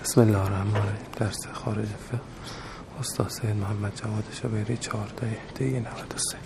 بسم الله الرحمن الرحیم. درس خارج فقه استاد سید محمد جواد شبیری 14 دی 93.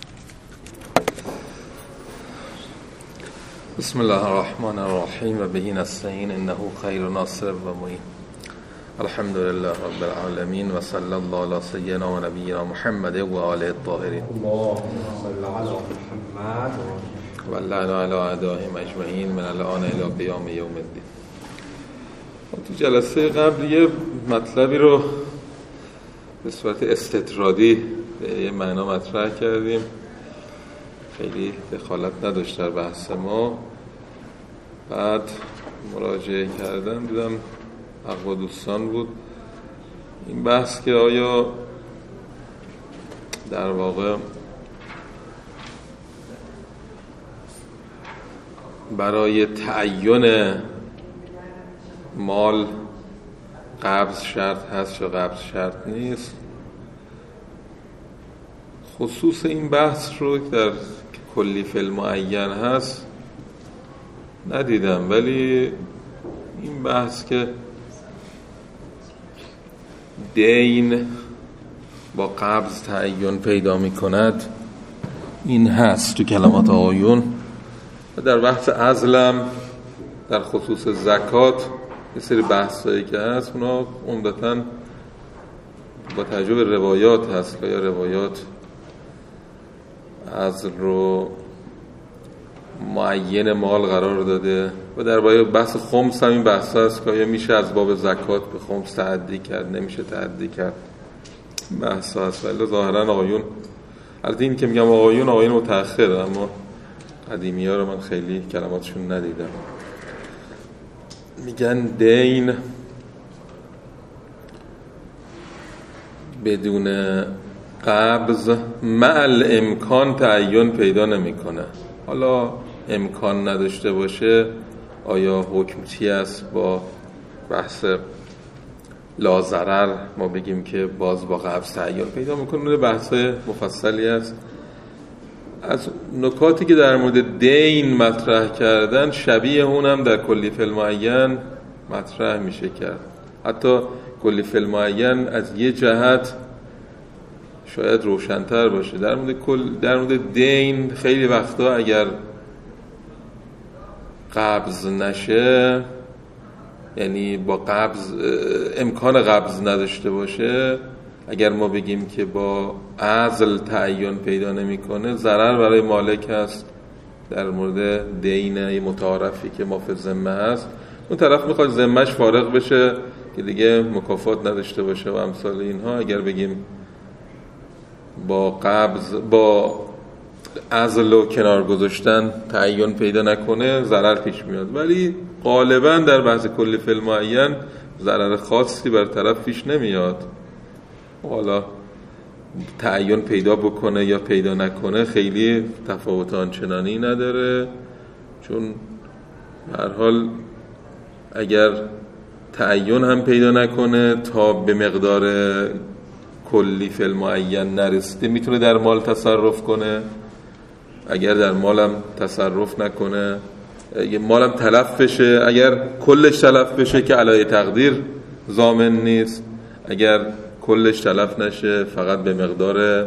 بسم الله الرحمن الرحیم و به نستعین انه خیر ناصر و معین. الحمد لله رب العالمین و صلی الله علی سیدنا و نبینا محمد و آله الطاهرین. اللهم صل علی محمد و لعن علی اعدائهم اجمعین من الان الی قیام یوم الدین. تو جلسه قبل یه مطلبی رو به صورت استطرادی به یه معنا مطرح کردیم، خیلی دخالت نداشت در بحث ما. بعد مراجعه کردم دیدم حق با دوستان بود این بحث که آیا در واقع برای تعیین مال قبض شرط هست یا قبض شرط نیست. خصوص این بحث رو در کلی فی المعین هست ندیدم، ولی این بحث که دین با قبض تعین پیدا می کند این هست تو کلمات آیون. و در بحث عزلم در خصوص زکات یه سری بحثایی که هست اونا عمدتاً با توجه به روایات هست که یا روایات عزل رو معین مال قرار داده. و در بحث خمس هم این بحث هست که یا میشه از باب زکات به خمس تعدی کرد، نمیشه تعدی کرد، بحث هست. ولی ظاهراً آیون، البته این که میگم آیون متأخر، اما قدیمی ها رو من خیلی کلماتشون ندیدم. میگن دین بدون قبض مع الامکان تعین پیدا نمیکنه. حالا امکان نداشته باشه آیا حکم چی است؟ با بحث لازرر ما بگیم که باز با قبض تعین پیدا میکنه. بحث مفصلی است. از نکاتی که در مورد دین مطرح کردن شبیه اونم در کلی فی المعین مطرح میشه کرد. حتی کلی فی المعین از یه جهت شاید روشن‌تر باشه. در مورد دین خیلی وقتا اگر قبض نشه، یعنی با قبض امکان قبض نداشته باشه، اگر ما بگیم که با عزل تعین پیدا نمیکنه، ضرر برای مالک هست. در مورد دین متعارفی که ما فی ذمه هست، اون طرف میخواد ذمهش فارغ بشه که دیگه مکافات نداشته باشه و امثال اینها. اگر بگیم با عزل و کنار گذاشتن تعین پیدا نکنه، ضرر پیش میاد. ولی غالبا در بحث کلی فی المعین ضرر خاصی بر طرف پیش نمیاد. حالا تعین پیدا بکنه یا پیدا نکنه خیلی تفاوت آنچنانی نداره، چون هر حال اگر تعین هم پیدا نکنه تا به مقدار کلی فی المعین نرسیده میتونه در مال تصرف کنه. اگر در مالم تصرف نکنه، مالم تلف بشه، اگر کلش تلف بشه که علی تقدیر ضامن نیست، اگر کلش تلف نشه فقط به مقدار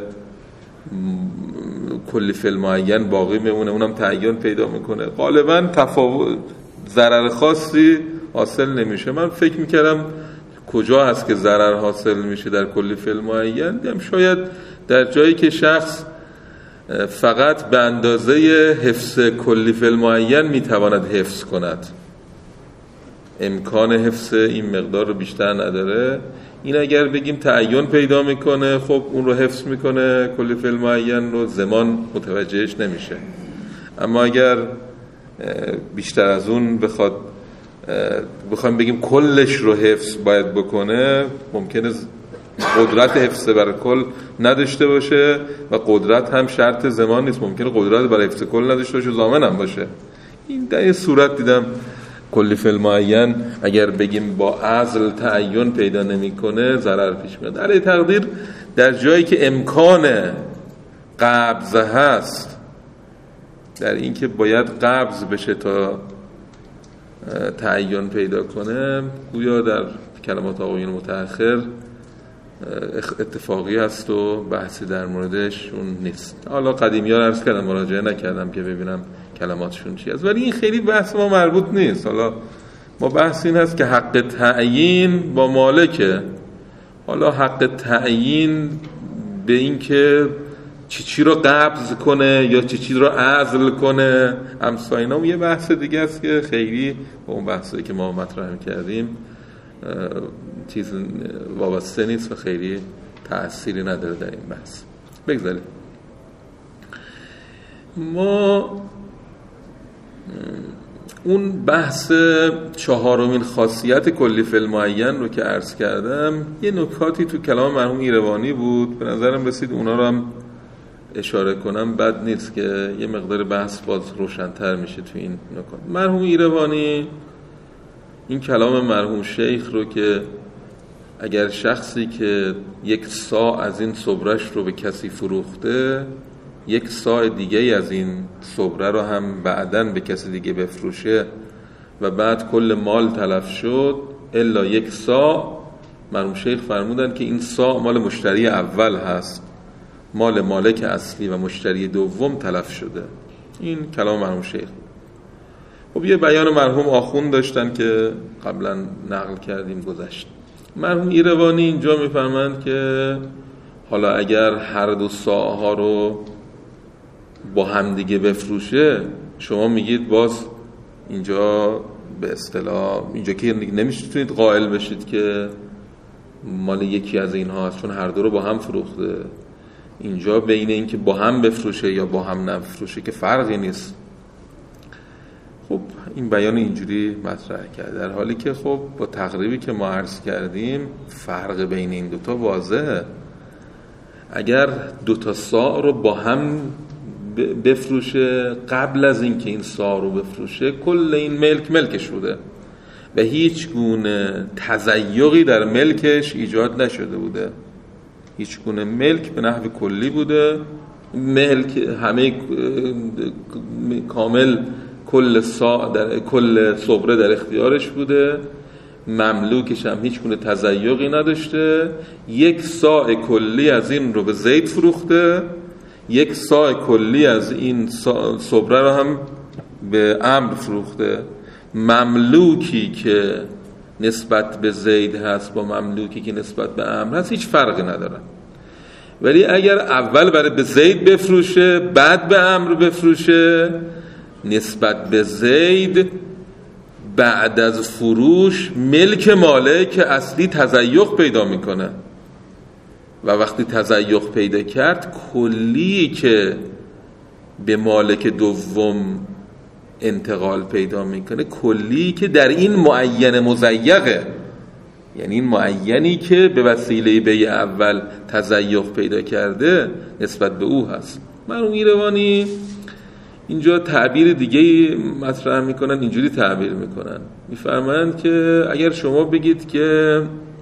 کلی فی المعین باقی میمونه، اونم تعین پیدا میکنه. غالبا تفاوت ضرر خاصی حاصل نمیشه. من فکر میکردم کجا هست که ضرر حاصل میشه در کلی فی المعین؟ دیدم شاید در جایی که شخص فقط به اندازه حفظ کلی فی المعین میتواند حفظ کند، امکان حفظ این مقدار رو بیشتر نداره. این اگر بگیم تعین پیدا میکنه، خب اون رو حفظ میکنه، کلی فی المعین رو زمان متوجهش نمیشه. اما اگر بیشتر از اون بخوایم بگیم کلش رو حفظ باید بکنه، ممکنه قدرت حفظ برای کل نداشته باشه و قدرت هم شرط زمان نیست. ممکنه قدرت برای حفظ کل نداشته باشه، ضامن هم باشه. این در یه صورت دیدم کلی فی المعین اگر بگیم با عزل تعین پیدا نمیکنه ضرر پیش میاد. علی تقدیر در جایی که امکان قبض هست، در این که باید قبض بشه تا تعین پیدا کنه، گویا در کلمات آقایون متأخر اتفاقی هست و بحثی در موردش اون نیست. حالا قدیمی‌ها رو عرض کردم، مراجعه نکردم که ببینم کلماتشون چی است، ولی این خیلی بحث ما مربوط نیست. حالا ما بحث این هست که حق تعیین با مالکه. حالا حق تعیین به این که چی رو قبض کنه یا چی رو عزل کنه امثال اینا یه بحث دیگه است که خیلی با اون بحثی که ما مطرح کردیم چیز وابسته نیست و خیلی تأثیری نداره در این بحث. بگذاریم ما اون بحث چهارمین خاصیت کلی فی المعین رو که عرض کردم، یه نکاتی تو کلام مرحوم ایروانی بود، به نظرم رسید اونا رو هم اشاره کنم بد نیست که یه مقدار بحث باز روشن‌تر میشه تو این نکات. مرحوم ایروانی این کلام مرحوم شیخ رو که اگر شخصی که یک صاع از این صبرش رو به کسی فروخته، یک صاع دیگه از این صبره رو هم بعدن به کسی دیگه بفروشه و بعد کل مال تلف شد الا یک صاع، مرحوم شیخ فرمودن که این صاع مال مشتری اول هست، مال مالک اصلی و مشتری دوم تلف شده. این کلام مرحوم شیخ. خب یه بیان مرحوم آخوند داشتن که قبلا نقل کردیم گذشت. مرحوم ایروانی اینجا میفرمند که حالا اگر هر دو صاع ها رو با هم دیگه بفروشه، شما میگید باز اینجا به اصطلاح اینجا که نمیتونید قائل بشید که مال یکی از اینها هست، چون هر دو رو با هم فروخته. اینجا بین این که با هم بفروشه یا با هم نفروشه که فرقی نیست. خب این بیان اینجوری مطرح کرد، در حالی که خب با تقریبی که ما عرض کردیم فرق بین این دوتا واضحه. اگر دوتا صاع رو با هم بفروشه، قبل از این که این صاع رو بفروشه کل این ملکش بوده و هیچ گونه تضیقی در ملکش ایجاد نشده بوده، هیچ گونه ملک به نحو کلی بوده، ملک همه کامل کل صاع در کل صبره در اختیارش بوده، مملوکش هم هیچ گونه تضیقی نداشته. یک صاع کلی از این رو به زید فروخته، یک صاع کلی از این صبره رو هم به عمرو فروخته. مملوکی که نسبت به زید هست با مملوکی که نسبت به عمرو هست هیچ فرقی نداره. ولی اگر اول برای به زید بفروشه بعد به عمرو بفروشه، نسبت به زید بعد از فروش ملک مالک اصلی تضیق پیدا میکنه و وقتی تضیق پیدا کرد کلی که به مالک دوم انتقال پیدا میکنه، کلی که در این معین مضیقه، یعنی این معینی که به وسیله بیع اول تضیق پیدا کرده نسبت به او هست. مرحوم ایروانی اینجا تعبیر دیگه مطرح میکنن، اینجوری تعبیر میکنن، میفرمایند که اگر شما بگید که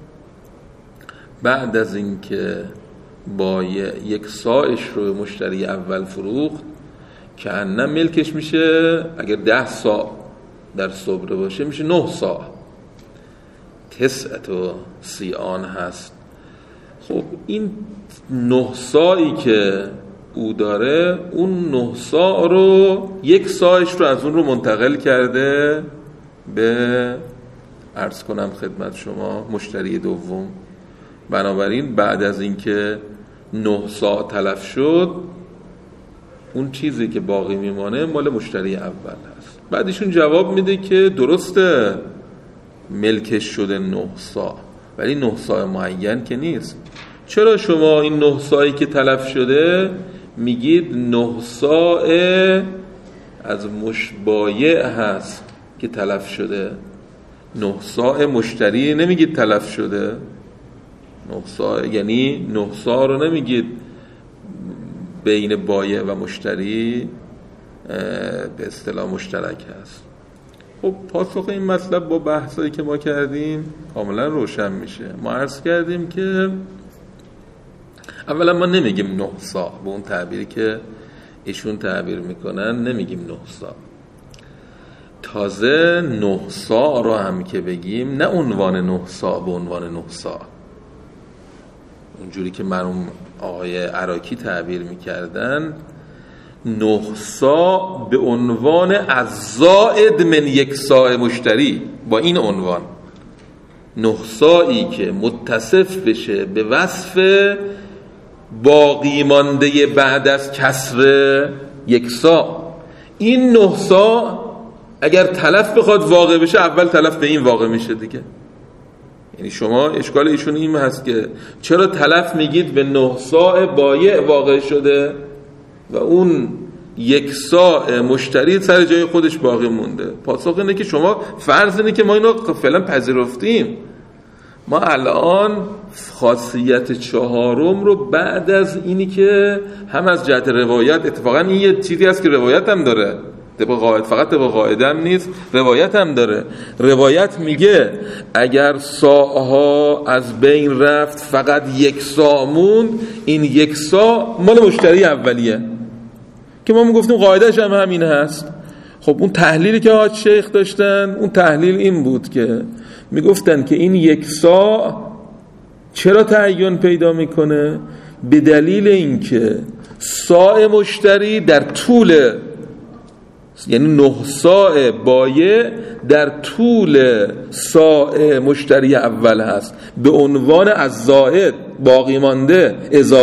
بعد از این که با یک صاعش رو مشتری اول فروخت که انم ملکش میشه، اگر 10 صاع در صبره باشه میشه 9 صاع، 9 صاع هست. خب این 9 صاعی که او داره، اون 9 صاع رو یک صاعش رو از اون رو منتقل کرده به عرض کنم خدمت شما مشتری دوم. بنابراین بعد از اینکه 9 صاع تلف شد، اون چیزی که باقی میمانه مال مشتری اول هست. بعدشون جواب میده که درسته ملکش شده 9 صاع، ولی 9 صاع معین که نیست. چرا شما این 9 صاعی که تلف شده میگید 9 صاع از مشبایع هست که تلف شده، 9 صاع مشتری نمیگید تلف شده؟ 9 صاع یعنی 9 صاع رو نمیگید بین بایع و مشتری به اصطلاح مشترک هست. خب پاسخ این مطلب با بحثایی که ما کردیم کاملا روشن میشه. ما عرض کردیم که اولا ما نمیگیم 9 صاع، به اون تعبیری که ایشون تعبیر میکنن نمیگیم 9 صاع. تازه 9 ساع رو هم که بگیم، نه عنوان 9 ساع به عنوان 9 ساع، اونجوری که مرحوم آقای عراقی تعبیر میکردن، 9 ساع به عنوان الزائد من 1 ساع مشتری. با این عنوان 9 ساعی که متصف بشه به وصف باقی مانده بعد از کسر 1 ساع. این 9 ساع اگر تلف بخواد واقع بشه، اول تلف به این واقع میشه دیگه. یعنی شما اشکال ایشون این هست که چرا تلف میگید به 9 ساع بایع واقع شده و اون 1 ساع مشتری سر جای خودش باقی مونده؟ پاسخ اینه که شما فرض اینه که ما اینو فعلا پذیرفتیم. ما الان خاصیت 4 رو بعد از اینی که هم از جهت روایت، اتفاقا این یه چیزی هست که روایت هم داره، فقط طبق قاعده هم نیست، روایت هم داره. روایت میگه اگر ساعها از بین رفت فقط 1 ساع موند، این 1 ساع مال مشتری اولیه، که ما میگفتیم قاعدهش هم همین هست. خب اون تحلیلی که حاج شیخ داشتن، اون تحلیل این بود که میگفتن که این 1 ساع چرا تعین پیدا میکنه؟ به دلیل اینکه ساع مشتری در طول، یعنی 9 ساع بایع در طول ساع مشتری اول هست، به عنوان از زائد، باقی مانده،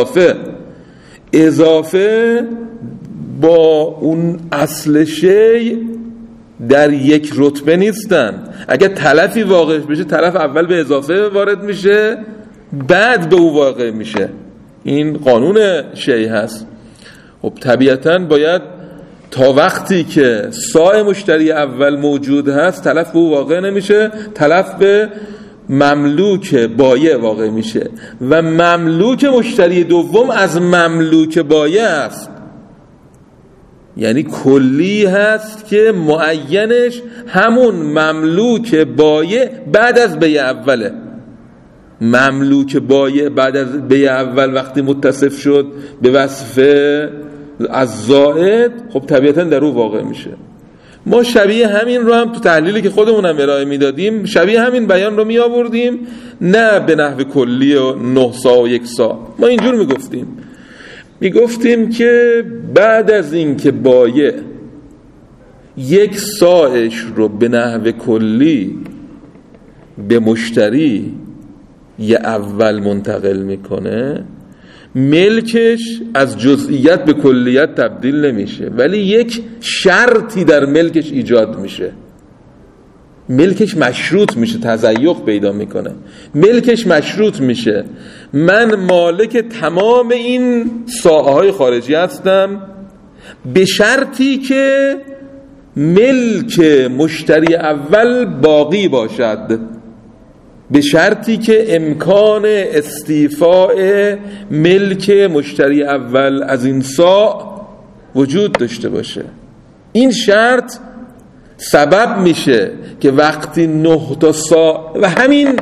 اضافه با اون اصل شیء در یک رتبه نیستن. اگر تلفی واقع بشه، تلف اول به اضافه وارد میشه، بعد به او واقع میشه. این قانون شیء هست. خب طبیعتاً باید تا وقتی که ساع مشتری اول موجود هست، تلف به او واقع نمیشه، تلف به مملوک بایع واقع میشه و مملوک مشتری دوم از مملوک بایع است. یعنی کلی هست که معینش همون مملوک بایع بعد از بیع اوله. مملوک بایع بعد از بیع اول وقتی متصف شد به وصف از زائد، خب طبیعتا در او واقع میشه. ما شبیه همین رو هم تو تحلیلی که خودمونم ارائه میدادیم، شبیه همین بیان رو می آوردیم، نه به نحو کلی و 9 ساع و 1 ساع. ما اینجور میگفتیم که بعد از این که بایع 1 ساعش رو به نحو کلی به مشتری یه اول منتقل میکنه، ملکش از جزئیات به کلیت تبدیل نمیشه، ولی یک شرطی در ملکش ایجاد میشه. ملکش مشروط میشه، تزیق پیدا میکنه. ملکش مشروط میشه، من مالک تمام این ساعهای خارجی هستم، به شرطی که ملک مشتری اول باقی باشد، به شرطی که امکان استیفاء ملک مشتری اول از این ساع وجود داشته باشه. این شرط سبب میشه که وقتی 9 تا ساع و همین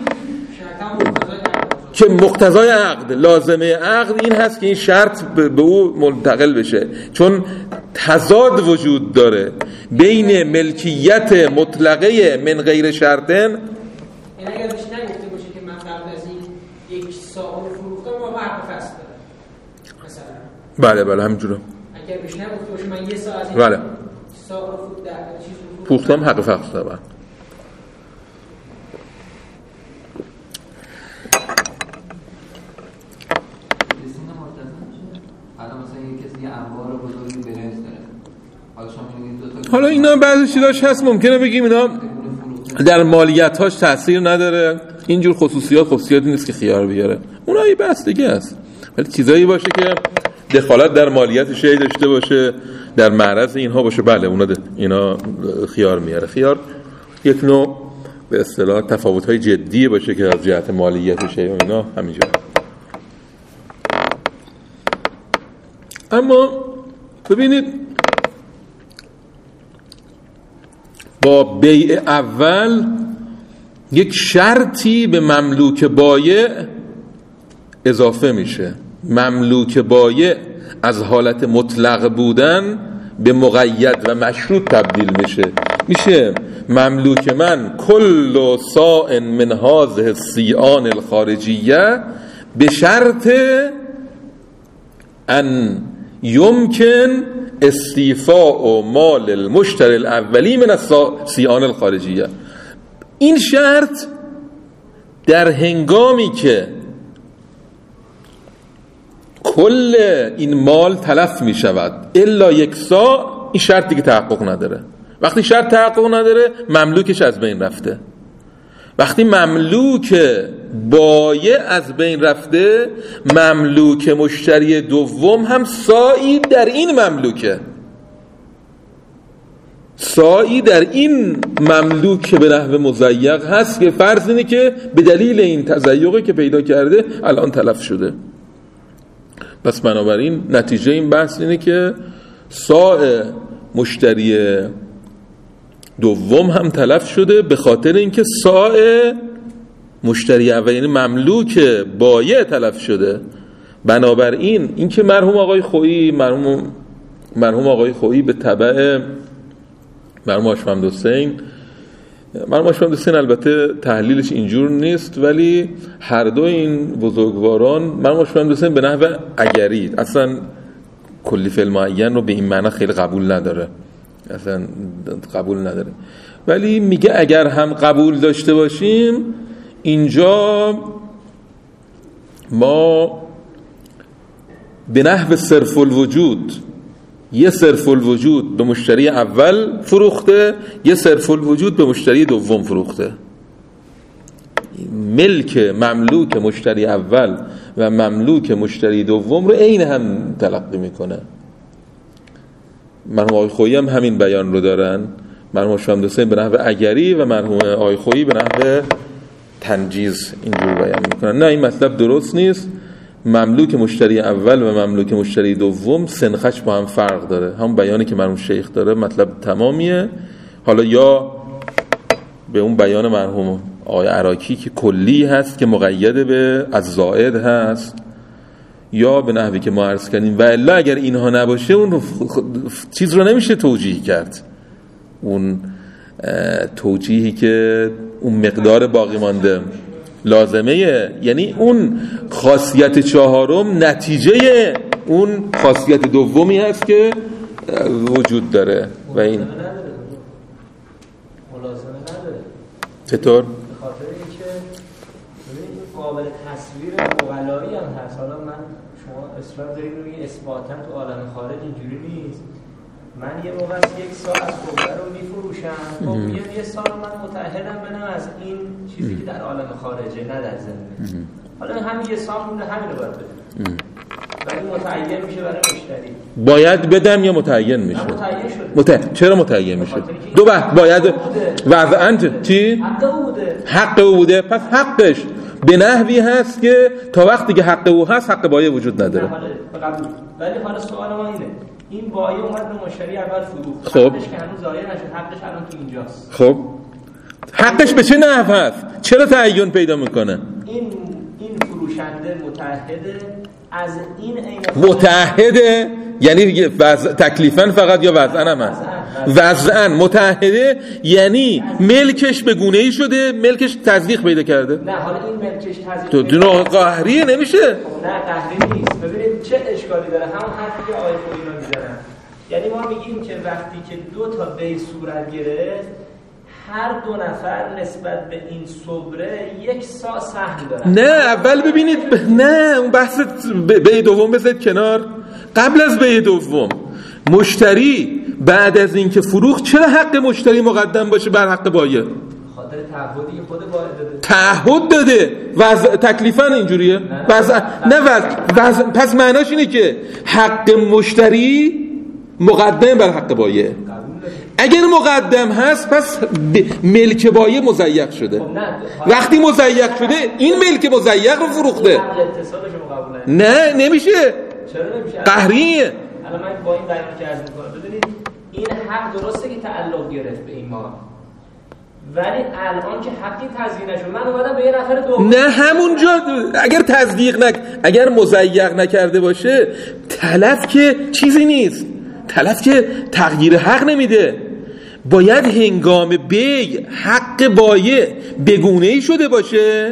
که مقتضای عقد، لازمه عقد این هست که این شرط به او منتقل بشه، چون تضاد وجود داره بین ملکیت مطلقه من غیر شرطن. یعنی اگر بهش نگفته باشه که من قبل از این 1 ساع رو فروختم، ما حق فصل دارم مثلا. بله همینجوره. اگر بهش نگفته باشه من 1 ساعت از این بله ساع رو فروختم، حق فصل دارم. حالا اینا بعضی چیزاش هست ممکنه بگیم اینا در مالیت‌هاش تأثیر نداره، اینجور خصوصیاتی نیست که خیار بیاره، اونها یه بحث دیگه است. ولی چیزایی باشه که دخالت در مالیت شیء داشته باشه، در معرض اینها باشه، بله اینا خیار میاره. خیار یک نوع به اصطلاح تفاوت‌های جدی باشه که از جهت مالیت شیء و اینا همینجوره. اما ببینید با بیع اول یک شرطی به مملوک بایع اضافه میشه. مملوک بایع از حالت مطلق بودن به مقید و مشروط تبدیل میشه. میشه مملوک من کل صاع من هذه الصیان الخارجیه به شرط ان یمکن استیفاء مال المشتری الاولی من الصیان الخارجیه. این شرط در هنگامی که کل این مال تلف می شود الا یک صاع، این شرط دیگه تحقق نداره. وقتی شرط تحقق نداره مملوکش از بین رفته. وقتی مملوک بایع از بین رفته، مملوک مشتری دوم هم صاعی در این مملوکه، صاعی در این مملوک که به نحو مضیق هست که فرض اینه که به دلیل این تضیقی که پیدا کرده الان تلف شده. پس بنابراین نتیجه این بحث اینه که صاع مشتری دوم هم تلف شده به خاطر اینکه صاع مشتری اول یعنی مملوک بایع تلف شده. بنابراین اینکه مرحوم آقای خویی به تبع مرحوم هاشم حسین البته تحلیلش اینجور نیست، ولی هر دو این بزرگواران مرحوم هاشم حسین به نحو اگری اصلا کلی فعل معین رو به این معنی خیلی قبول نداره، اصلا قبول نداره، ولی میگه اگر هم قبول داشته باشیم اینجا ما به نحو صرف الوجود، یه صرف الوجود به مشتری اول فروخته، یه صرف الوجود به مشتری دوم فروخته. ملک مملوک مشتری اول و مملوک مشتری دوم رو عین هم تلقی میکنه. مرحوم آقای خویی هم همین بیان رو دارن، مرحوم هاشم حسین به نحو اگری و مرحوم آقای خویی به نحو تنجیز اینجور بیان میکنن. نه این مطلب درست نیست. مملوک مشتری اول و مملوک مشتری دوم سنخش با هم فرق داره. هم بیانی که مرحوم شیخ داره مطلب تمامیه، حالا یا به اون بیان مرحوم آقای عراقی که کلی هست که مقید به الزائد هست، یا به نحوی که ما عرض کردیم. و الا اگر اینها نباشه اون چیز رو نمیشه توجیه کرد، اون توجیهی که اون مقدار باقی مانده لازمه، یعنی اون خاصیت چهارم نتیجه اون خاصیت دومی هست که وجود داره. و این ملازمه نداره. چطور؟ به خاطر اینکه ببینید قابل تصویر مغلایی هم هست. حالا شما اصرار دارید روی اثباتاً تو عالم خارج اینجوری نیست. من یه موقع یک سال از خودم رو میفروشم، خب یه سال من متأهلم بنم از این چیزی که در عالم خارجه، نه در زمینه. حالا همین یه سال مونده، همین رو باید بدم، ولی متعین میشه برای مشتری. باید بدم یا متعین میشه؟ متعین شده. چرا متعین میشه؟ دو باید وضعاً چی؟ حق او بوده. پس حقش به نحوی هست که تا وقتی که حق او هست حق بایع وجود نداره. ولی حالا سوال ما اینه، این بایع اومد به مشتری اول فروخت، خب حقش که هنوز ضایع نشد، حقش الان تو اینجاست. خب حقش به چه نحو هست؟ چرا تعین پیدا میکنه؟ این فروشنده متعهده از این عین متعهده، یعنی تکلیفاً فقط یا وضعاً هم هست؟ وضعاً متعهده یعنی ملکش به گونه‌ای شده، ملکش تضییق پیدا کرده. نه حالا این ملکش تضییق تو دونه قهریه نمیشه. نه قهری نیست. ببینید چه اشکالی داره، همون حرفی که آقای خویی رو میزنن. یعنی ما میگیم که وقتی که دو تا بی صورت گرفت، هر دو نفر نسبت به این صبره یک سا سهم دارن. نه اول ببینید نه اون بحث بی دوم بذارید کنار. قبل از بی دوم مشتری بعد از اینکه فروخت چرا حق مشتری مقدم باشه بر حق بایع؟ خاطر تعهدی که خود بایع داده. تعهد داده. تکلیفاً اینجوریه؟ پس معناش اینه که حق مشتری مقدم بر حق بایع. اگر مقدم هست پس ملک بایع مضیق شده. وقتی مضیق شده این ملک مضیق رو فروخته. نه نمیشه. چرا نمیشه؟ قهریه. الان من با این بیان که عرض می‌کنم ببینید این حق درسته که تعلق گرفت به این ما، ولی الان که حقی تضییق نشد، من اومدم به یه نفر دوم. نه همونجا اگر اگر مضیق نکرده باشه تلف که چیزی نیست، تلف که تغییر حق نمیده. باید هنگام بیع حق بایع بگونه‌ای شده باشه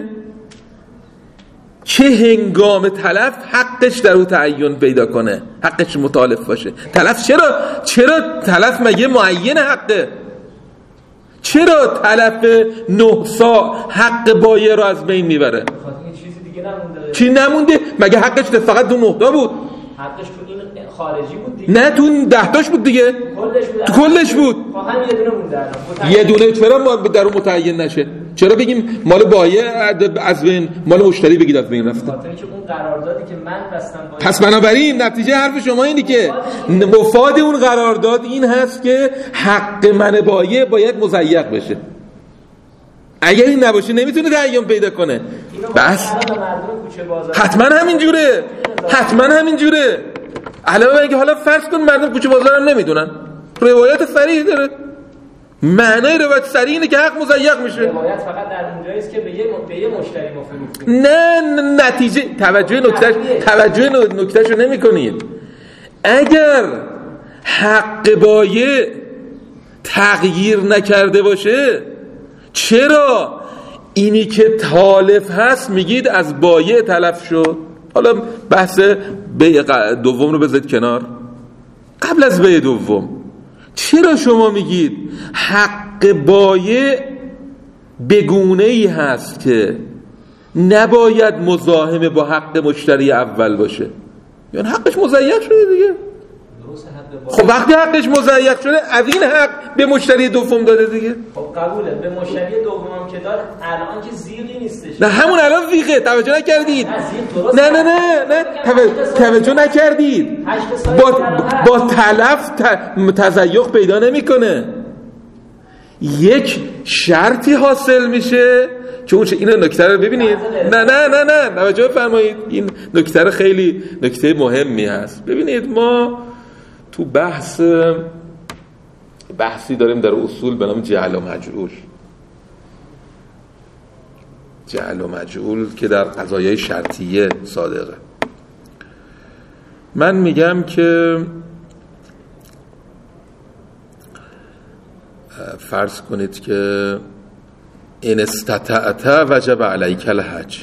که هنگام تلف حقش در او تعین پیدا کنه، حقش متالف باشه. تلف چرا تلف مگه معین حقه؟ چرا تلف 9 سا حق بایع رو از بین میبره؟ چیزی دیگه نمونده. چی نمونده؟ مگه حقش فقط تو 9 تا بود؟ حقش تو این خارجی بود دیگه. نه تو این 10 تاش بود دیگه. کلش بود. فقط یه دونه مونده. یه دونه چرا ما در اون متعین نشه؟ چرا بگیم مال بایع از بین، مال مشتری بگید از بین رفته؟ خاطر اینکه اون قراردادی که من بستم با پس بنابراین نتیجه حرف شما اینه که مفاد اون قرارداد این هست که حق من بایع باید مضیق بشه. اگر این نباشه نمیتونه تعین پیدا کنه. بس حتما همین جوره. علاوه بر که حالا فرض کن مردم کوچه بازار هم نمیدونن، روایت صریح داره. معنای روایت صریح اینه که حق مضیق میشه. روایت فقط در اونجایی است که به یه مشتری ما فروختیم. نه نتیجه توجه نکتهشو نمی‌کنید. اگر حق بایع تغییر نکرده باشه، چرا اینی که تالف هست میگید از بایع تلف شد؟ حالا بحث بیع دوم رو بذارید کنار. قبل از بیع دوم چرا شما میگید حق بایع بگونه‌ای هست که نباید مزاحم با حق مشتری اول باشه؟ یعنی حقش مضیق شده دیگه. خب وقتی حقش مضیق شده از این حق به مشتری دوم داده دیگه. خب قبوله، به مشتری دوم که داد الان که زیغی نیستش. نه همون الان زیغه. توجه نکردید. نه توجه نکردید. با تلف تزیق پیدا نمیکنه. یک شرطی حاصل میشه که اون اینو نکته رو ببینید. نه توجه فرمایید. این نکته خیلی نکته مهمی هست. ببینید ما تو بحثی داریم در اصول به نام جعل و مجعول که در قضایای شرطیه صادقه. من میگم که فرض کنید که ان استطعت وجب علیک الحج.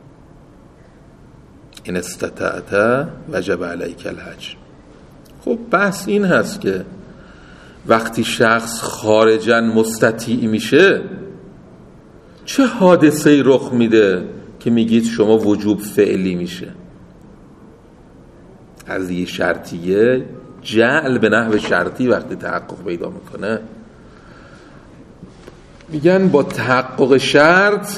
خب بحث این هست که وقتی شخص خارجاً مستطیع میشه چه حادثه‌ای رخ میده که میگید شما وجوب فعلی میشه؟ قضیه شرطیه جعل به نحو شرطی وقتی تحقق پیدا میکنه میگن با تحقق شرط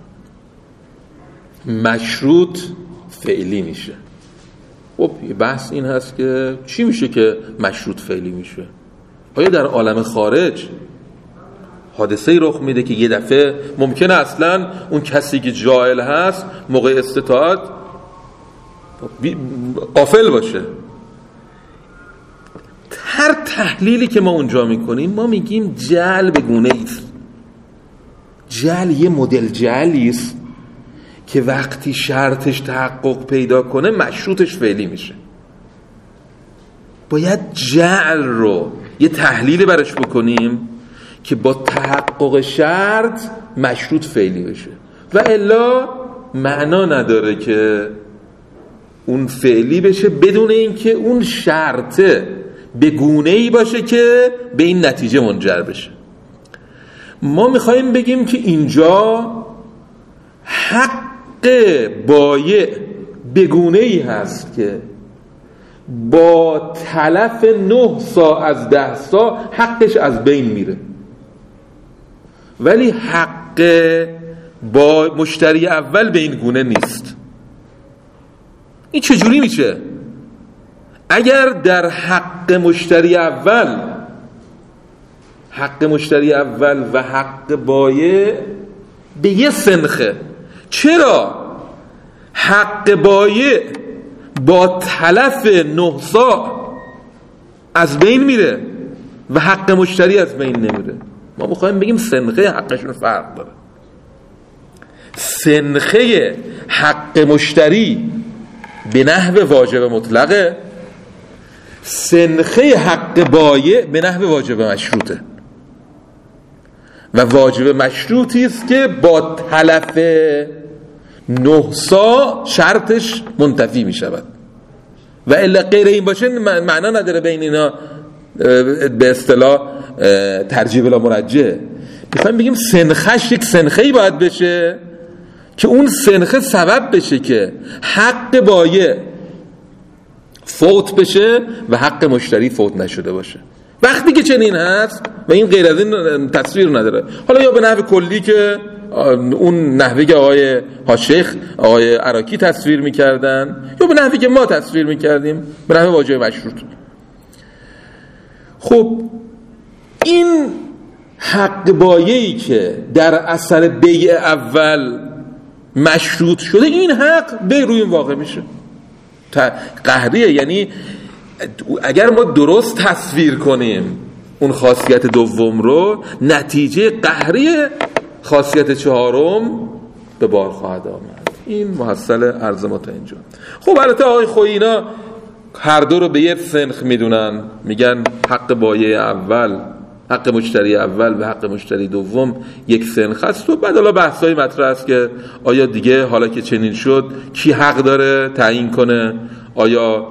مشروط فعلی میشه. خب بحث این هست که چی میشه که مشروط فعلی میشه؟ آیا در عالم خارج حادثه‌ای رخ میده که یه دفعه ممکنه اصلا اون کسی که جاهل هست موقع استطاعت غافل باشه؟ هر تحلیلی که ما اونجا میکنیم ما میگیم جعل به گونه ایست. جعل یه مدل جعلی است که وقتی شرطش تحقق پیدا کنه مشروطش فعلی میشه. باید جعل رو یه تحلیل برش بکنیم که با تحقق شرط مشروط فعلی بشه و الا معنا نداره که اون فعلی بشه بدون اینکه اون شرطه به گونه‌ای باشه که به این نتیجه منجر بشه. ما میخوایم بگیم که اینجا حق بایع به گونه‌ای هست که با تلف 9 سا از 10 سا حقش از بین میره، ولی حق با مشتری اول به این گونه نیست. این چجوری میشه؟ اگر در حق مشتری اول و حق بایع به یه سنخه، چرا حق بایع با تلف 9 سا از بین میره و حق مشتری از بین نمیره؟ ما میخوایم بگیم سنخه حقشون فرق داره. سنخه حق مشتری به نحو واجب مطلقه، سنخه حق بایع به نحو واجب مشروطه. و واجب مشروطی است که با تلف 9 سا شرطش منتفی می شود و الا غیر این باشه معنا نداره بین اینا به اصطلاح ترجیح بلا مرجح. میخوایم بگیم سنخش یک سنخه‌ای باید بشه که اون سنخه سبب بشه که حق بایع فوت بشه و حق مشتری فوت نشده باشه. وقتی که چنین هست و این غیر از این تصویر نداره، حالا یا به نحو کلی که اون نحوی که آقای هاشیخ آقای عراقی تصویر میکردن یا به نحوی که ما تصویر میکردیم به نحو واجب مشروط. خب این حق بایعی که در اثر بیع اول مشروط شده، این حق به روی این واقع میشه قهریه. یعنی اگر ما درست تصویر کنیم اون خاصیت دوم رو، نتیجه قهری خاصیت چهارم به بار خواهد آمد. این محصل عرض ما تا اینجا. خب البته آقای خویی اینا هر دو رو به یک سنخ میدونن، میگن حق بایع اول، حق مشتری اول و حق مشتری دوم یک سنخ است. و بعد حالا بحثای مطرح است که آیا دیگه حالا که چنین شد کی حق داره تعیین کنه؟ آیا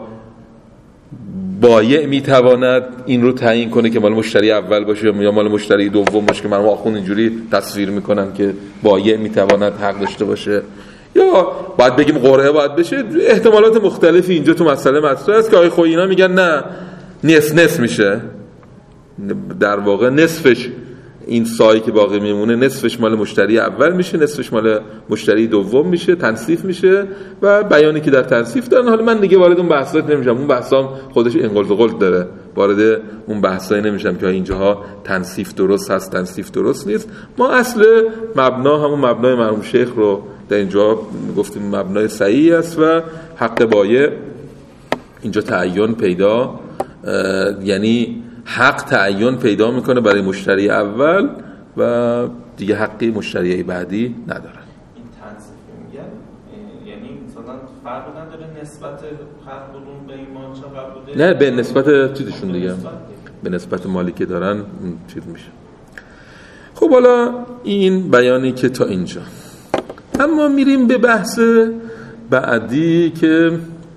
بایع میتواند این رو تعیین کنه که مال مشتری اول باشه یا مال مشتری دوم باشه؟ که من آخون اینجوری تصویر میکنن که بایع میتواند حق داشته باشه، یا باید بگیم قرعه باید بشه. احتمالات مختلفی اینجا تو مسئله مطرح است که آقای خویی اینا میگن نه، نصف میشه، در واقع نصفش این سایی که باقی میمونه نصفش مال مشتری اول میشه، نصفش مال مشتری دوم میشه، تنصیف میشه و بیانی که در تنصیف دارن. حالا من دیگه وارد اون بحثات نمیشم، اون بحثام خودش انقلت و قلت داره، وارد اون بحثای نمیشم که اینجاها تنصیف درست هست تنصیف درست نیست. ما اصل مبنا همون مبنای مرحوم شیخ رو در اینجا گفتیم مبنای صحیح است و حق بایع اینجا تعین پیدا، یعنی حق تعین پیدا میکنه برای مشتری اول و دیگه حقی مشتری بعدی نداره. این تنصیف میگن یعنی مثلا فرق نداره نسبت هر کدوم به ایمان چقدر بوده؟ نه، به نسبت چیزشون دیگه، به نسبت مالی که دارن چیز میشه. خب حالا این بیانی که تا اینجا، اما میریم به بحث بعدی که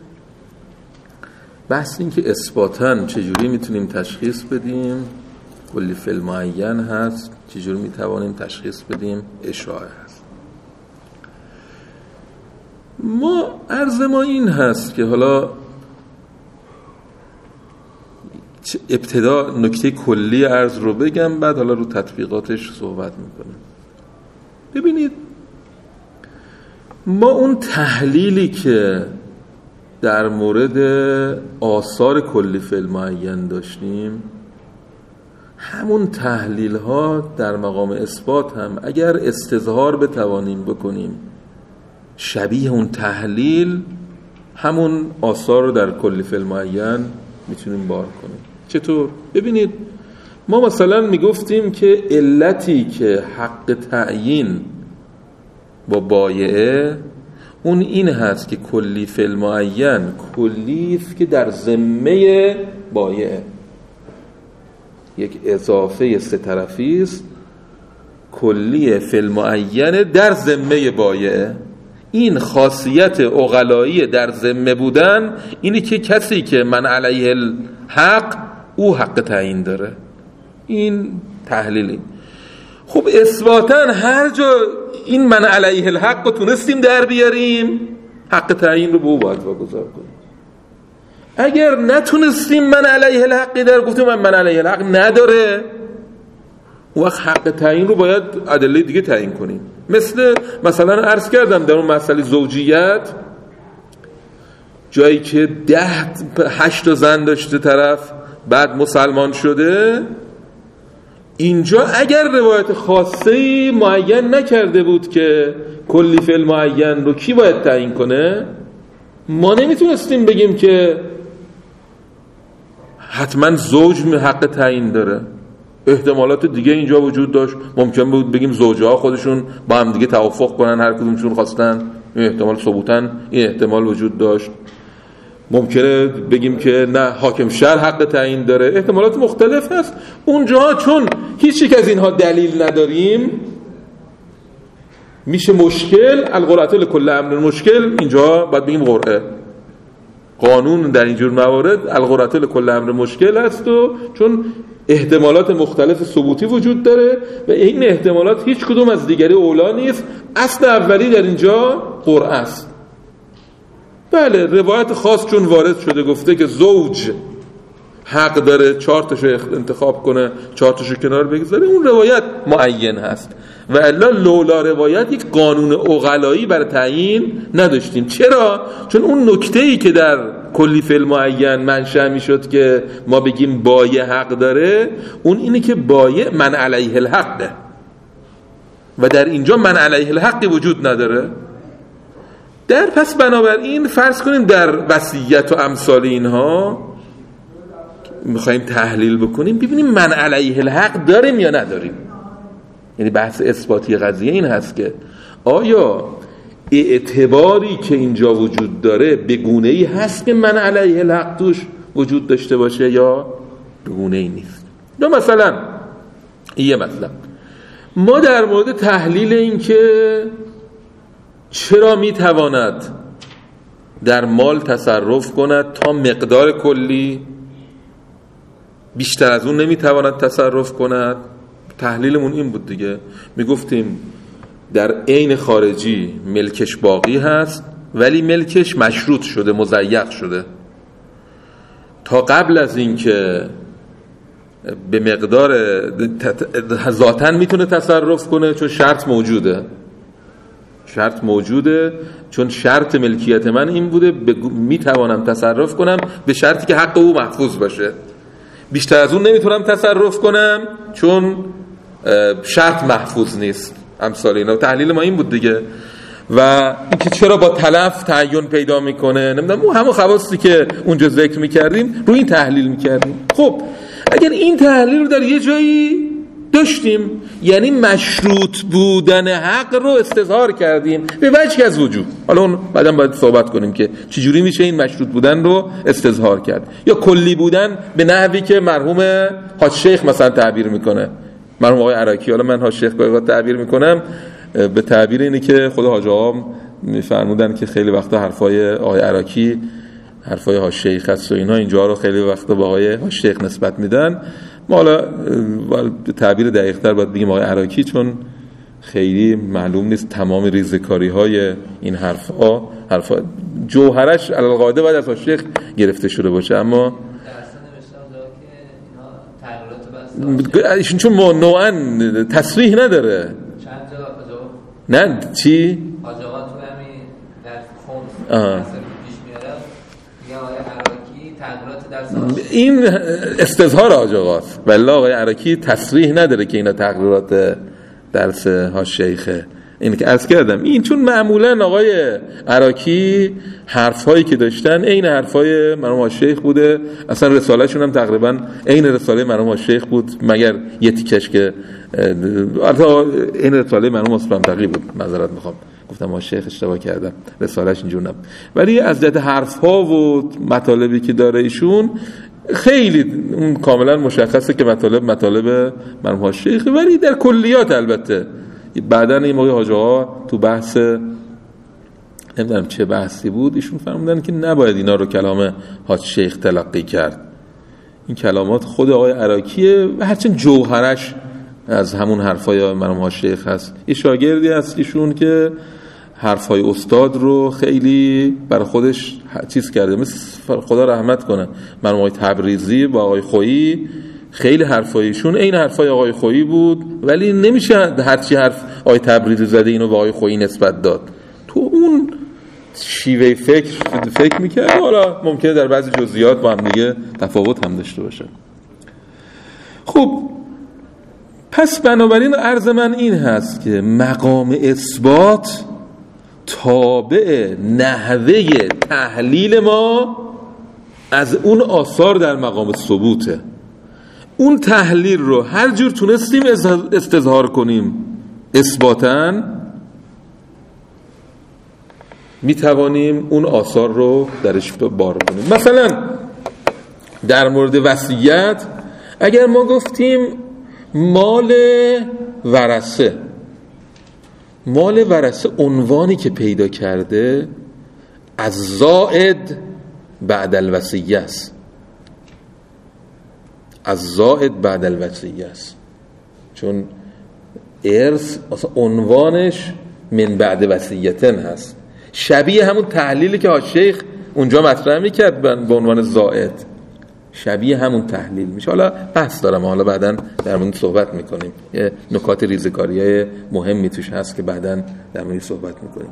بحث این که اثباتاً چجوری میتونیم تشخیص بدیم کلی فعل معین هست، چجوری میتوانیم تشخیص بدیم اشاعه هست. عرض ما این هست که حالا ابتدا نکته کلی عرض رو بگم، بعد حالا رو تطبیقاتش صحبت میکنیم. ببینید ما اون تحلیلی که در مورد آثار کلی فعل معین داشتیم، همون تحلیل ها در مقام اثبات هم اگر استظهار بتوانیم بکنیم شبیه اون تحلیل، همون آثار رو در کلی فعل معین میتونیم بار کنیم. چطور؟ ببینید ما مثلا میگفتیم که علتی که حق تعیین با بایعه اون این هست که کلی فعل معین کلیف که در ذمه بایعه، یک اضافه سه طرفی است، کلی فعل معین در ذمه بایعه. این خاصیت عقلایی در ذمه بودن اینی که کسی که من علیه الحق او حق تعیین داره. این تحلیلی. خب اثباتاً هر جا این من علیه الحق رو تونستیم در بیاریم، حق تعیین رو به او باید واگذار کنیم. اگر نتونستیم من علیه الحقی در گفتیم من علیه الحق نداره، وقت حق تعیین رو باید ادله دیگه تعیین کنیم. مثلا عرض کردم در اون مسئله زوجیت، جایی که 8 زن داشته طرف بعد مسلمان شده، اینجا اگر روایت خاصی معین نکرده بود که کلی فعل معین رو کی باید تعیین کنه، ما نمیتونستیم بگیم که حتما زوج حق تعیین داره. احتمالات دیگه اینجا وجود داشت. ممکن بود بگیم زوجها خودشون با هم دیگه توافق کنن، هر کدومشون خواستن، این احتمال ثبوتن این احتمال وجود داشت. ممکنه بگیم که نه حاکم شهر حق تعیین داره. احتمالات مختلف هست. اونجا چون هیچ یک از اینها دلیل نداریم، میشه مشکل. القرعه لکل امر مشکل، اینجا باید بگیم قرعه. قانون در اینجور موارد القرعه لکل امر مشکل هست، و چون احتمالات مختلف ثبوتی وجود داره و این احتمالات هیچ کدوم از دیگری اولا نیست، اصل اولی در اینجا قرعه است. بله، روایت خاص چون وارد شده گفته که زوج حق داره 4 تاشو انتخاب کنه، 4 تاشو کنار بگذاره، اون روایت معین هست. و الا لولا روایت یک قانون عقلایی برای تعیین نداشتیم. چرا؟ چون اون نکته‌ای که در کلی فعل معین منشأ میشد که ما بگیم بایع حق داره، اون اینه که بایع من علیه الحقه و در اینجا من علیه الحقی وجود نداره. در پس بنابراین فرض کنیم در وصیت و امثال اینها میخوایم تحلیل بکنیم، ببینیم من علیه الحق داریم یا نداریم. یعنی بحث اثباتی قضیه این هست که آیا اعتباری که اینجا وجود داره به گونه‌ای هست که من علیه الحق توش وجود داشته باشه یا به گونه‌ای نیست. یا مثلا یه مطلب ما در مورد تحلیل این که چرا میتواند در مال تصرف کند تا مقدار کلی، بیشتر از اون نمیتواند تصرف کند، تحلیلمون این بود دیگه. میگفتیم در عین خارجی ملکش باقی هست ولی ملکش مشروط شده، مضیق شده. تا قبل از این که به مقدار ذاتاً میتونه تصرف کنه چون شرط موجوده، چون شرط ملکیت من این بوده میتوانم تصرف کنم به شرطی که حق او محفوظ باشه. بیشتر از اون نمیتونم تصرف کنم چون شرط محفوظ نیست. امثال اینا تحلیل ما این بود دیگه. و اینکه چرا با تلف تعین پیدا میکنه، نمیدونم اون همون خواصی که اونجا ذکر میکردیم رو این تحلیل میکردیم. خب اگر این تحلیل رو در یه جایی داشتیم، یعنی مشروط بودن حق رو استظهار کردیم به وجه از وجود. حالا اون بعداً باید صحبت کنیم که چجوری میشه این مشروط بودن رو استظهار کرد. یا کلی بودن به نحوی که مرحوم حاج شیخ مثلا تعبیر میکنه، مرحوم آقای عراقی. حالا من حاج شیخ گاهی تعبیر میکنم به تعبیر اینه که خود حاج آقا میفرمودن که خیلی وقتا حرفای آقای عراقی حرفای حاج شیخ است و اینا، اینجا رو خیلی وقتا با آقای حاج شیخ نسبت میدن. ما حالا به تعبیر دقیق‌تر باید بگیم آقای عراقی، چون خیلی معلوم نیست تمام ریزکاری‌های این حرفا جوهرش القاعده باید از حاج شیخ گرفته شده باشه. اما ایشون چون نوعاً تصریح نداره. چند جا نه چی؟ حاج آقا تو همین در خمس پیش میاره یا آقای عراقی تغییرات در ساز این استظهار حاج آقاست، ولی آقای عراقی تصریح نداره که اینا تغییرات درس حاج شیخه. این که عرض کردم این چون معمولا آقای عراقی حرفایی که داشتن عین حرفای مرحوم حاج شیخ بوده، اصلا رساله شون هم تقریبا عین رساله مرحوم حاج شیخ بود، مگر یه تیکش که البته این رساله مرحوم اسلام تقی بود. معذرت میخوام گفتم حاج شیخ اشتباه کردم، رسالهش اینجور نبود. ولی از جهت حرفها و مطالبی که داره ایشون خیلی اون کاملا مشخصه که مطالب مرحوم حاج شیخ، ولی در کلیات البته بعداً این موقع حاج آقا تو بحث نمیدونم چه بحثی بود ایشون فرمودن که نباید اینا رو کلام حاج شیخ تلقی کرد، این کلامات خود آقای عراقیه و هرچند جوهرش از همون حرفای مرحوم حاج شیخ هست. یه شاگردی هست ایشون که حرفای استاد رو خیلی برای خودش چیز کرده، مثل خدا رحمت کنه مرحوم آقای تبریزی با آقای خویی، خیلی حرفایشون این حرفای آقای خویی بود، ولی نمیشه هرچی حرف آقای تبریزی زده اینو به آقای خویی نسبت داد. تو اون شیوه فکر میکرد، حالا ممکنه در بعضی جزئیات با هم دیگه تفاوت هم داشته باشه. خب پس بنابراین عرض من این هست که مقام اثبات تابع نحوه تحلیل ما از اون آثار در مقام ثبوته. اون تحلیل رو هر جور تونستیم استظهار کنیم اثباتاً، میتوانیم اون آثار رو درش بار کنیم. مثلا در مورد وصیت اگر ما گفتیم مال ورثه عنوانی که پیدا کرده از زائد بعد الوصیه است، چون ارث اصلا عنوانش من بعد وصیتن هست، شبیه همون تحلیلی که شیخ اونجا مطرح میکرد به عنوان زائد، شبیه همون تحلیل میشه. حالا بحث دارم، حالا بعداً در مورد صحبت میکنیم، یه نکات ریزکاریای مهمی توش هست که بعداً در مورد صحبت میکنیم.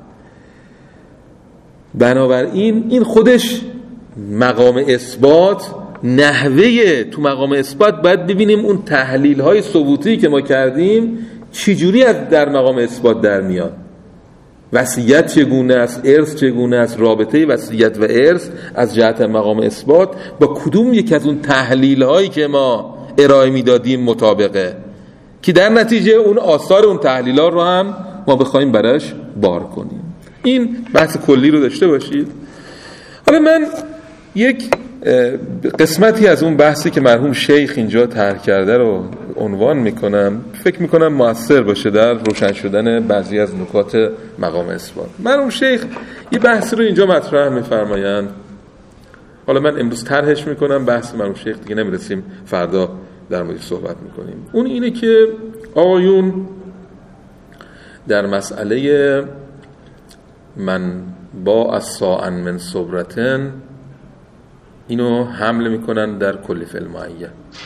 بنابراین این خودش مقام اثبات، نحوه تو مقام اثبات باید ببینیم اون تحلیل های ثبوتی که ما کردیم چجوری از در مقام اثبات در میاد، وصیت چگونه است، ارث چگونه است، رابطه وصیت و ارث از جهت مقام اثبات با کدوم یک از اون تحلیل هایی که ما ارائه میدادیم مطابقه، که در نتیجه اون آثار اون تحلیل ها رو هم ما بخوایم براش بار کنیم. این بحث کلی رو داشته باشید. حالا من یک قسمتی از اون بحثی که مرحوم شیخ اینجا طرح کرده رو عنوان میکنم، فکر میکنم مؤثر باشه در روشن شدن بعضی از نکات مقام اثبات. مرحوم شیخ یه بحثی رو اینجا مطرح میفرمایند، حالا من امروز طرحش میکنم، بحث مرحوم شیخ دیگه نمیرسیم، فردا در موردش صحبت میکنیم. اون اینه که آقایون در مسئله من با الساعا من صبرتن اینو حمل میکنن در کل فعل معین.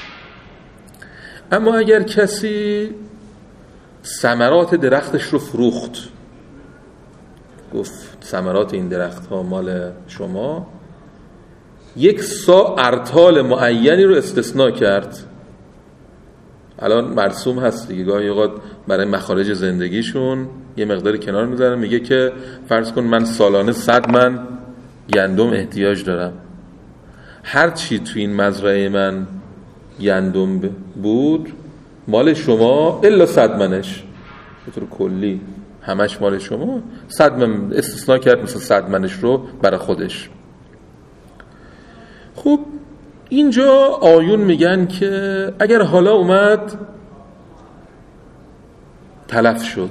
اما اگر کسی ثمرات درختش رو فروخت، گفت ثمرات این درخت ها مال شما، یک سا ارطال معینی رو استثناء کرد، الان مرسوم هست دیگه، گاهی اوقات برای مخارج زندگیشون یه مقداری کنار میذارن، میگه که فرض کن من سالانه 100 من گندم احتیاج دارم، هر چی تو این مزرعه من گندم بود مال شما الا 100 منش، به طور کلی همش مال شما، 100 من استثناء کرد مثلا 100 منش رو برای خودش. خب اینجا آیون میگن که اگر حالا اومد تلف شد،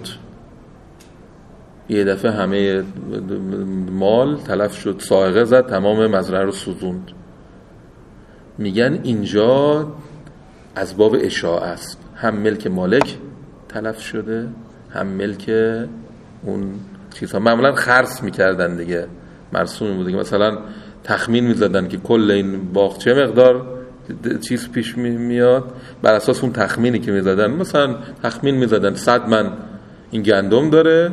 یه دفعه همه مال تلف شد، صاعقه زد تمام مزرعه رو سوزوند، میگن اینجا از باب اشاعه است، هم ملک مالک تلف شده هم ملک اون چیزها. معمولا خرص میکردن دیگه، مرسوم بود دیگه، مثلا تخمین میزدن که کل این باغ چه مقدار چیز پیش میاد، بر اساس اون تخمینی که میزدن، مثلا تخمین میزدن 100 من این گندم داره،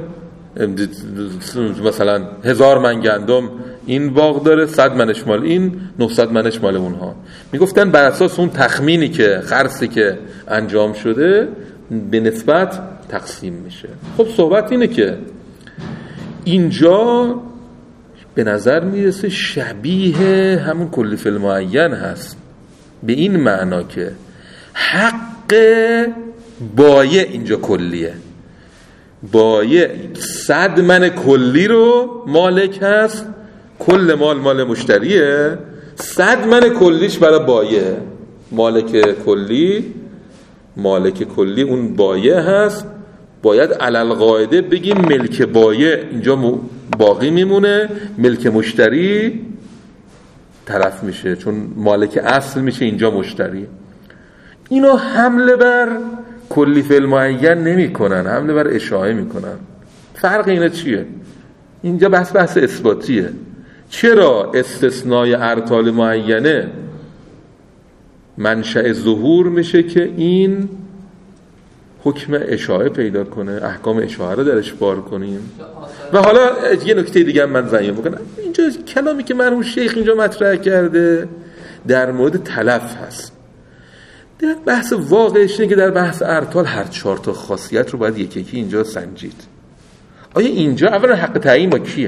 مثلا 1000 من گندم این باغ داره، 100 منش مال این، 900 منش مال اونها. میگفتن بر اساس اون تخمینی که خرصی که انجام شده به نسبت تقسیم میشه. خب صحبت اینه که اینجا به نظر میرسه شبیه همون کلی فعل معین هست، به این معنا که حق بایع اینجا کلیه، بایع 100 من کلی رو مالک هست، کل مال مشتریه، 100 من کلیش برای بایع، مالک کلی اون بایع هست. باید علل قاعده بگیم ملک بایع اینجا باقی میمونه، ملک مشتری طرف میشه، چون مالک اصل میشه اینجا مشتری. اینو حمله بر کلی فعل معین نمی کنن، حمله بر اشاعه میکنن. فرق اینا چیه؟ اینجا بحث اثباتیه. چرا استثنای ارطال معینه منشأ ظهور میشه که این حکم اشاعه پیدا کنه، احکام اشاعه رو درش بار کنیم؟ و حالا یه نکته دیگه من ضعیف بکنم، اینجا کلامی که مرحوم شیخ اینجا مطرح کرده در مورد تلف هست. در بحث واقعش اینه که در بحث ارطال هر 4 تا خاصیت رو باید یکی یکی اینجا سنجید. آیا اینجا اولا حق تعیین با کیه؟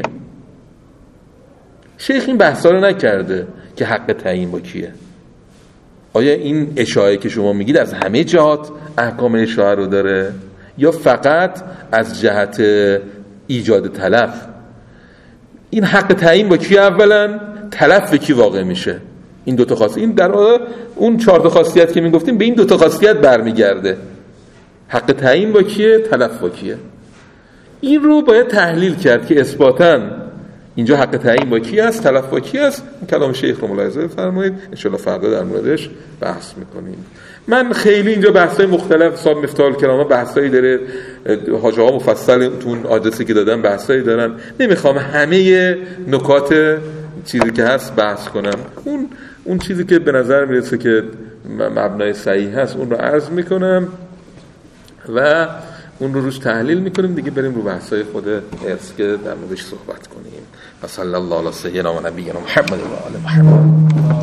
شیخ این بحثا رو نکرده که حق تعیین با کیه. آیا این اشاعه که شما میگید از همه جهات احکام اشاعه رو داره یا فقط از جهت ایجاد تلف؟ این حق تعیین با کی؟ اولا تلف به کی واقع میشه؟ این دو تا خاصیت، این در اون 4 تا خاصیت که میگفتیم به این 2 تا خاصیت برمیگرده. حق تعیین با کیه؟ تلف با کیه؟ این رو باید تحلیل کرد که اثباتاً اینجا حق تعیین با کی است، تلف با کی است. این کلام شیخ رو ملاحظه بفرمایید، ان شاء الله فردا در موردش بحث میکنیم. من خیلی اینجا بحث‌های مختلف صاحب مفتاح الکلام بحثایی داره، حاجی ها مفصل تو آدرسی که دادن بحثایی دارن، نمیخوام همه نکات چیزی که هست بحث کنم. اون چیزی که به نظر میرسه که مبنای صحیح هست اون رو عرض میکنم و اون رو روش تحلیل میکنیم دیگه، بریم رو بحثای خود ارث که در موردش صحبت کنیم. و صلی الله علی سیدنا و نبینا محمد و آل محمد.